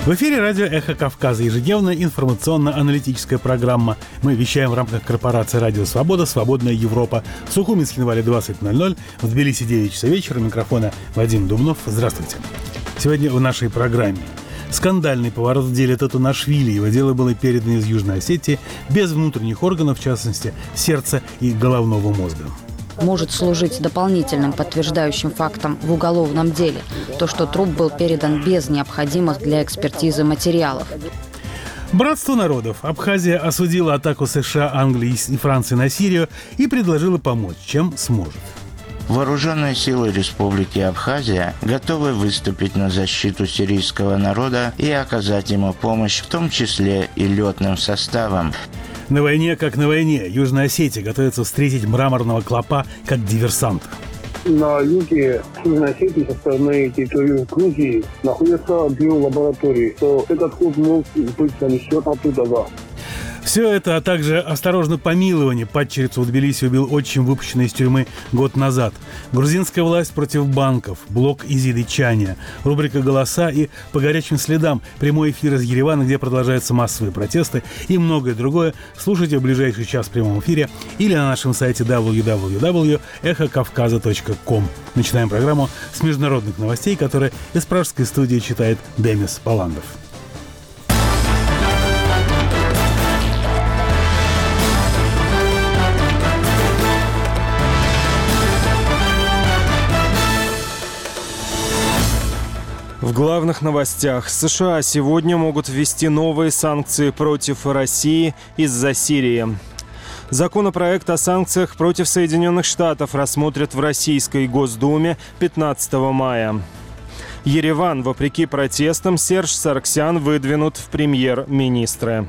В эфире радио «Эхо Кавказа», ежедневная информационно-аналитическая программа. Мы вещаем в рамках корпорации «Радио Свобода», «Свободная Европа». В Сухуми, Схинвале 20:00, в Тбилиси 9 часов вечера. Микрофона Вадим Дубнов. Здравствуйте. Сегодня в нашей программе скандальный поворот в деле Татунашвили. Его дело было передано из Южной Осетии без внутренних органов, в частности, сердца и головного мозга. Может служить дополнительным подтверждающим фактом в уголовном деле то, что труп был передан без необходимых для экспертизы материалов. Братство народов. Абхазия осудила атаку США, Англии и Франции на Сирию и предложила помочь, чем сможет. Вооруженные силы Республики Абхазия готовы выступить на защиту сирийского народа и оказать ему помощь, в том числе и летным составом. На войне, как на войне, Южная Осетия готовится встретить мраморного клопа как диверсанта. На юге Южной Осетии со стороны территории Грузии находятся биолаборатории, что этот клуб мог быть занесен оттуда. Все это, а также осторожно помилование падчерицу в Тбилиси убил отчим, выпущенный из тюрьмы год назад. Грузинская власть против банков, блок Изиды Чания, рубрика «Голоса» и «По горячим следам» прямой эфир из Еревана, где продолжаются массовые протесты и многое другое. Слушайте в ближайший час в прямом эфире или на нашем сайте www.эхокавказа.ком. Начинаем программу с международных новостей, которые из пражской студии читает Демис Паландов. В главных новостях. США сегодня могут ввести новые санкции против России из-за Сирии. Законопроект о санкциях против Соединенных Штатов рассмотрят в Российской Госдуме 15 мая. Ереван, вопреки протестам, Серж Саргсян выдвинут в премьер-министры.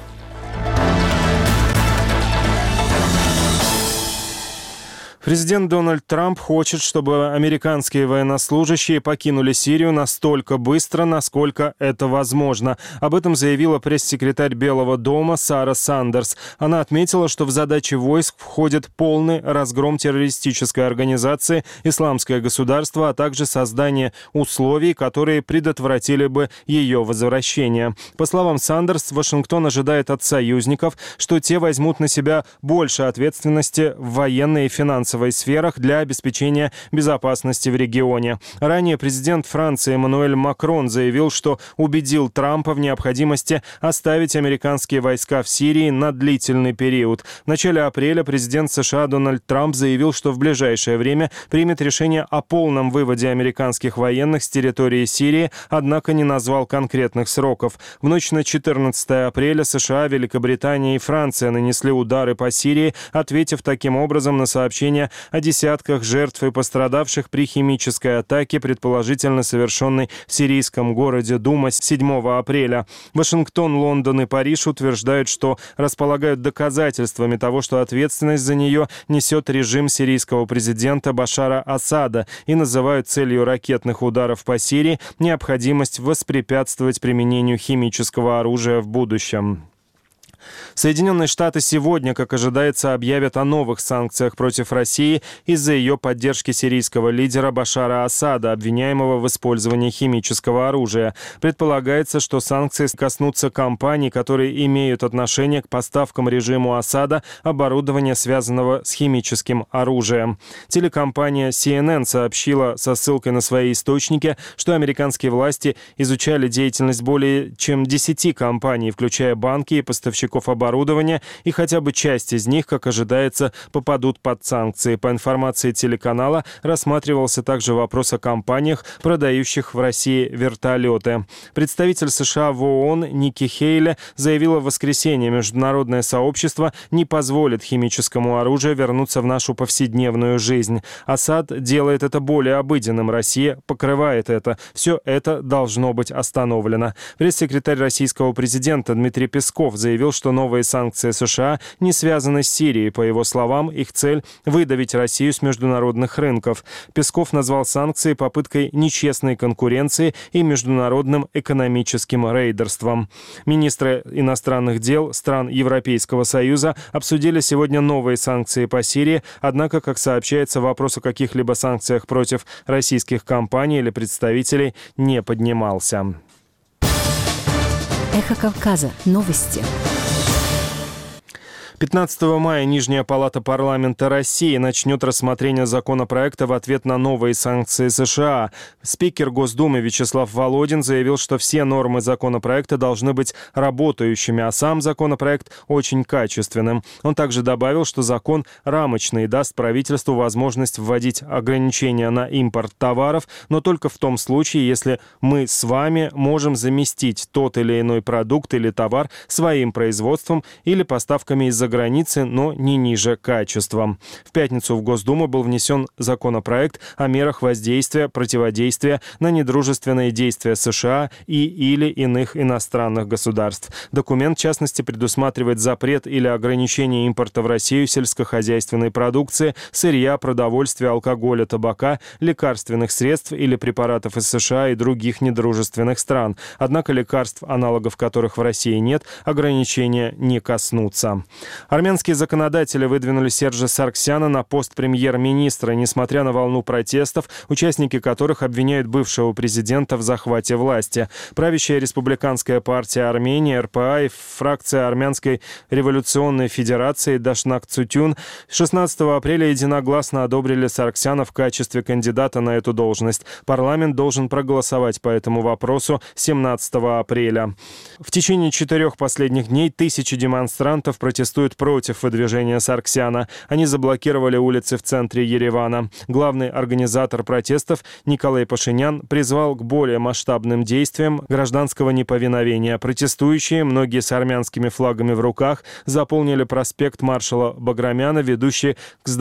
Президент Дональд Трамп хочет, чтобы американские военнослужащие покинули Сирию настолько быстро, насколько это возможно. Об этом заявила пресс-секретарь Белого дома Сара Сандерс. Она отметила, что в задачи войск входит полный разгром террористической организации «Исламское государство», а также создание условий, которые предотвратили бы ее возвращение. По словам Сандерс, Вашингтон ожидает от союзников, что те возьмут на себя больше ответственности в военной и финансовой сферах для обеспечения безопасности в регионе. Ранее президент Франции Эммануэль Макрон заявил, что убедил Трампа в необходимости оставить американские войска в Сирии на длительный период. В начале апреля президент США Дональд Трамп заявил, что в ближайшее время примет решение о полном выводе американских военных с территории Сирии, однако не назвал конкретных сроков. В ночь на 14 апреля США, Великобритания и Франция нанесли удары по Сирии, ответив таким образом на сообщение о десятках жертв и пострадавших при химической атаке, предположительно совершенной в сирийском городе Дума 7 апреля. Вашингтон, Лондон и Париж утверждают, что располагают доказательствами того, что ответственность за нее несет режим сирийского президента Башара Асада, и называют целью ракетных ударов по Сирии необходимость воспрепятствовать применению химического оружия в будущем. Соединенные Штаты сегодня, как ожидается, объявят о новых санкциях против России из-за ее поддержки сирийского лидера Башара Асада, обвиняемого в использовании химического оружия. Предполагается, что санкции коснутся компаний, которые имеют отношение к поставкам режиму Асада оборудования, связанного с химическим оружием. Телекомпания CNN сообщила со ссылкой на свои источники, что американские власти изучали деятельность более чем 10 компаний, включая банки и поставщиков оборудования, и хотя бы часть из них, как ожидается, попадут под санкции. По информации телеканала, рассматривался также вопрос о компаниях, продающих в России вертолеты. Представитель США в ООН Ники Хейли заявила в воскресенье, международное сообщество не позволит химическому оружию вернуться в нашу повседневную жизнь. Асад делает это более обыденным, Россия покрывает это. Все это должно быть остановлено. Пресс-секретарь российского президента Дмитрий Песков заявил, что новые санкции США не связаны с Сирией. По его словам, их цель – выдавить Россию с международных рынков. Песков назвал санкции попыткой нечестной конкуренции и международным экономическим рейдерством. Министры иностранных дел стран Европейского Союза обсудили сегодня новые санкции по Сирии, однако, как сообщается, вопрос о каких-либо санкциях против российских компаний или представителей не поднимался. Эхо Кавказа. Новости. 15 мая Нижняя палата парламента России начнет рассмотрение законопроекта в ответ на новые санкции США. Спикер Госдумы Вячеслав Володин заявил, что все нормы законопроекта должны быть работающими, а сам законопроект очень качественным. Он также добавил, что закон рамочный и даст правительству возможность вводить ограничения на импорт товаров, но только в том случае, если мы с вами можем заместить тот или иной продукт или товар своим производством или поставками из-за границы, но не ниже качеством. В пятницу в Госдуму был внесен законопроект о мерах воздействия, противодействия на недружественные действия США или иных иностранных государств. Документ, в частности, предусматривает запрет или ограничение импорта в Россию сельскохозяйственной продукции, сырья, продовольствия, алкоголя, табака, лекарственных средств или препаратов из США и других недружественных стран. Однако лекарств, аналогов которых в России нет, ограничения не коснутся. Армянские законодатели выдвинули Сержа Саргсяна на пост премьер-министра, несмотря на волну протестов, участники которых обвиняют бывшего президента в захвате власти. Правящая республиканская партия Армении, РПА, и фракция Армянской революционной федерации Дашнак Цутюн 16 апреля единогласно одобрили Саргсяна в качестве кандидата на эту должность. Парламент должен проголосовать по этому вопросу 17 апреля. В течение 4 последних дней тысячи демонстрантов протестуют против выдвижения Саргсяна. Они заблокировали улицы в центре Еревана. Главный организатор протестов Николай Пашинян призвал к более масштабным действиям гражданского неповиновения. Протестующие, многие с армянскими флагами в руках, заполнили проспект маршала Баграмяна, ведущий к зданию